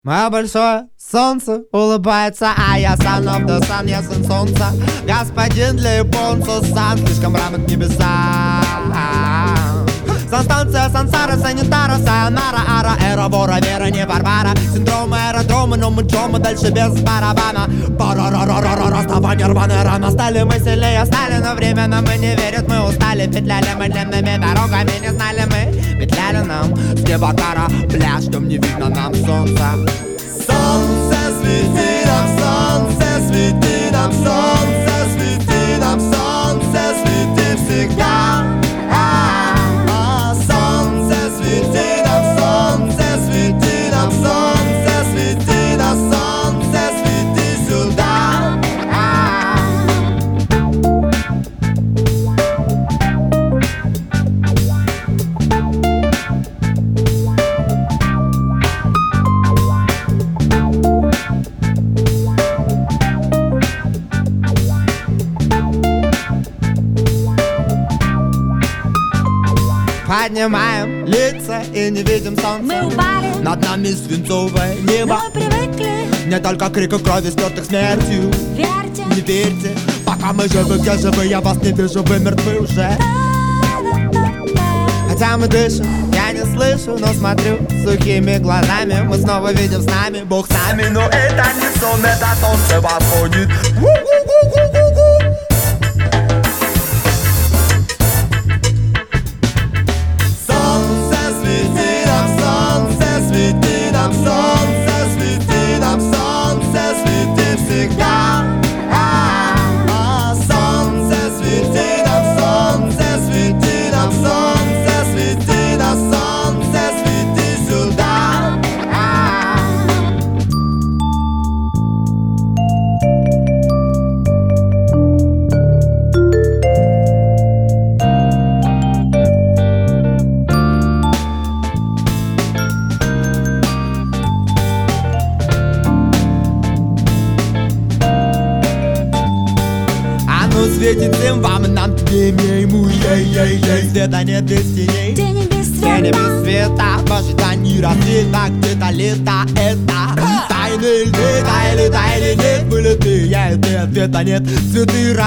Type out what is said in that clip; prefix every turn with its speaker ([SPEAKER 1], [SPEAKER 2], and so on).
[SPEAKER 1] Мое большое солнце улыбается, а я сан of the sun, я сын солнца. Господин для японца, сан слишком рамок небеса. Санстанция, сансара, санитара, сайонара, ара, эра, вора, вера, не варвара. Синдромы аэродрома, но мы джома, дальше без барабана. Пара-ра-ра-ра-ра, расставание, рваная рана. Стали мы сильнее, стали, но временно мы не верят, мы устали. Петляли мы длинными дорогами, не знали мы. Петляли нам с неба кара, бля, что не видно нам солнца. Солнце свети нам, солнце свети нам, солнце свети нам, солнце свети всегда. Солнце свети нам, солнце свети нам, солнце свети нас, солнце свети сюда. Поднимаем лица и не видим солнца.
[SPEAKER 2] Мы упали,
[SPEAKER 1] над нами свинцовое небо.
[SPEAKER 2] мы привыкли,
[SPEAKER 1] Не только крика крови, стертых смертью.
[SPEAKER 2] верьте.
[SPEAKER 1] Не верьте, пока мы живы, где живы, я вас не вижу, вы мертвы уже. Хотя мы дышим, я не слышу, но смотрю сухими глазами. Мы снова видим с нами, Бог с нами. Но это не сон, это солнце восходит. Солнце свети нам, солнце свети нам, солнце свети нам, солнце свети всегда. Солнце свети нам, солнце свети нам, солнце свети нас, солнце свети сюда. Оно светит всем вам, и нам тебе ему. Ей-ей-ей, света нет без теней.
[SPEAKER 2] День и без
[SPEAKER 1] Тени
[SPEAKER 2] света.
[SPEAKER 1] без света, в ожидании рассвета. Где-то лето это тайны льды, тайли, тайли, нет. Были ты, я и ты, ответа нет. Цветы